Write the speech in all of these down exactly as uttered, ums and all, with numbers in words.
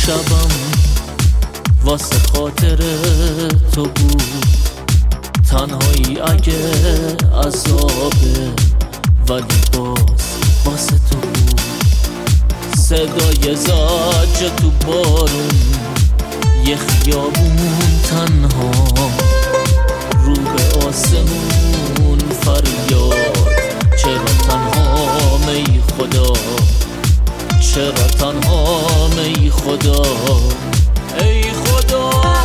شبم واسه خاطر تو بود، تنهایی اگه عذابه ولی باز واسه تو بود. صدای زجر تو بارون، یه خیابون تنها، رو به آسمون فریاد. چرا تنها ای خدا، چرا تنها ای خدا، ای خدا.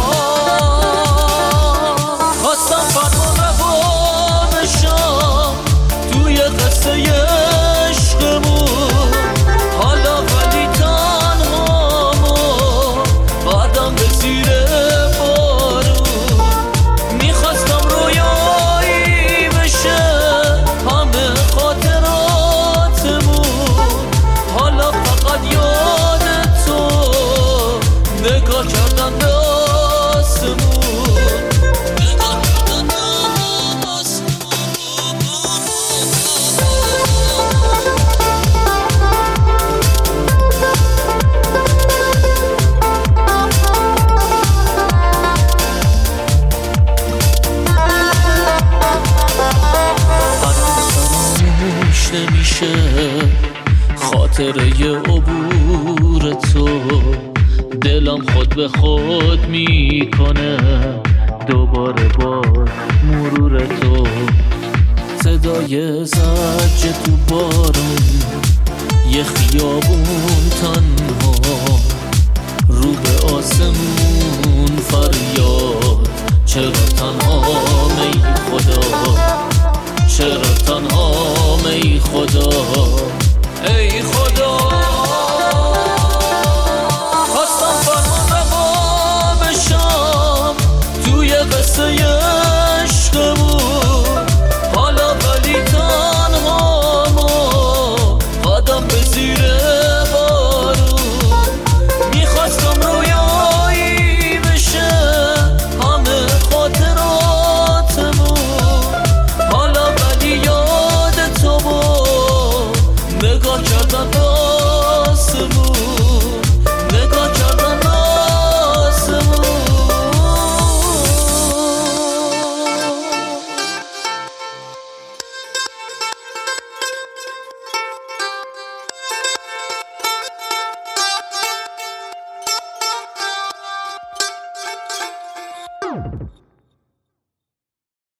خواستم فرمان روا بشم توی قصه عشقمون، حالا ولی تنهامو بعدم به زیر بارون. میخواستم رویایی بشه همه خاطراتمون، حالا فقط یاد تو نگاه کردن به آسمون. نمیشه خاطره عبور تو، دلم خود به خود میکنه دوباره با مرور تو. صدای زجر تو بارون، یه خیابون تنها، رو به آسمون فریاد. چرا تنها